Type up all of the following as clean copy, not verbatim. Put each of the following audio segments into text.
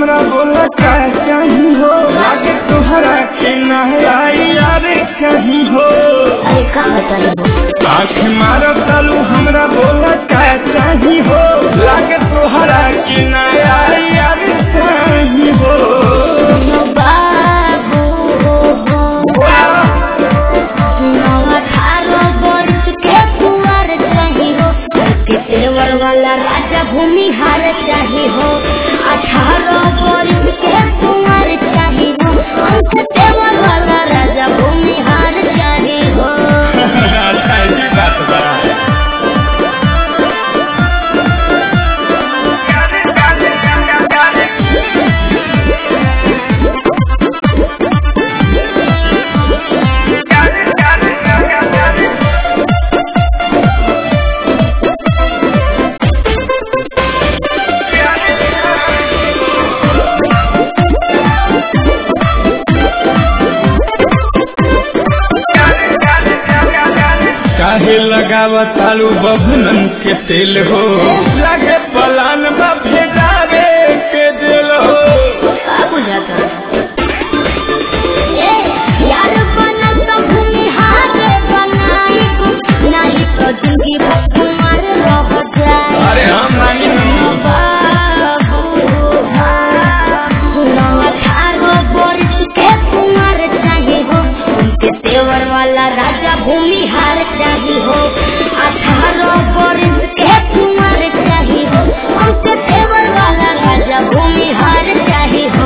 हमरा बोला क्या चाहिए हो, लागे तुहरा के नहलाई यार कहीं हो। अरे का बताइए आँख मारो चालू हमरा बोला क्या चाहिए हो, लागे तुहरा के नहलाई यार कहीं हो। बाबू तेवर वाला राजा भूमि हार चाहिए हो, 18 वर्ष के कुंवर चाहिए हो, तेवर वाला राजा भूमि हार चाहिए हो। ऐसी बात बा। काहे लगावा चालू बभनन के तेल हो, लगे पलान में भेजावे के दिल हो। यार बनल तो भूमि हार बनाई नहीं तो जिंदगी भर तुम्हार रह जाए। अरे हम नहीं तेवर वाला राजा भूमि हार चाहिए हो, 18 वर्ष के कुंवर चाहिए हो, हमसे तेवर वाला राजा भूमि हार चाहिए हो।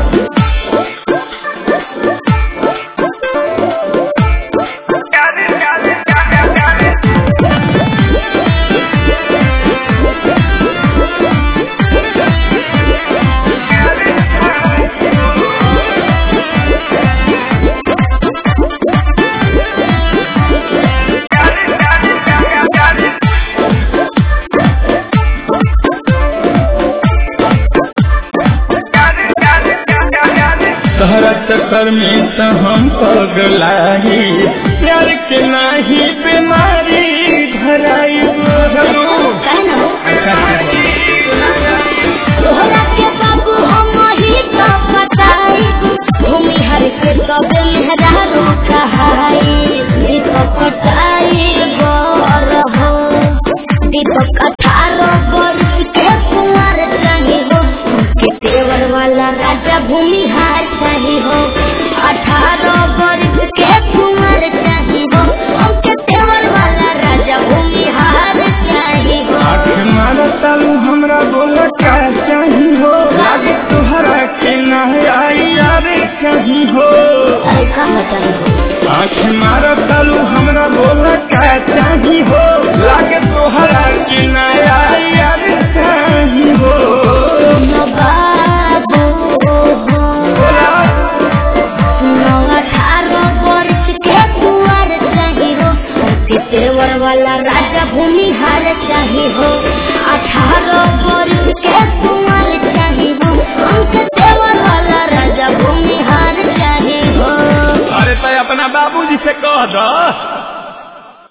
तहरा चक्कर में तो हम पगलाई, प्यार के नाही बीमारी घराई तोहरा के बाबू हम ही तो बताई, भूमि हर के सब मेहरारू कहाई, दीपक कटाई गोर हो, दीपक 18 वर्ष के कुंवर चाहिए हो, के तेवर वाला राजा भूमि हार चाहिए हो, 18 वर्ष के कुंवर चाहिए हो, हमके तेवर वाला राजा भूमि हार चाहिए हो। आँख मारो चालू हमरा बोला क्या चाहिए हो, लागे तुहरा के नहलाई यार कहीं हो। अरे का बताइए आँख मारो चालू हमरा बोला क्या चाहिए हो, लागे तुहरा के नहलाई यार कहीं हो। बाबू 18 वर्ष के कुंवर चाहिए हो, तेवर वाला राजा भूमि हार चाहिए हो, 18 वर्ष के कुंवर चाहिए हो, हमसे तेवर वाला राजा भूमि हार चाहिए हो। अरे तो अपना बाबूजी से कह दो।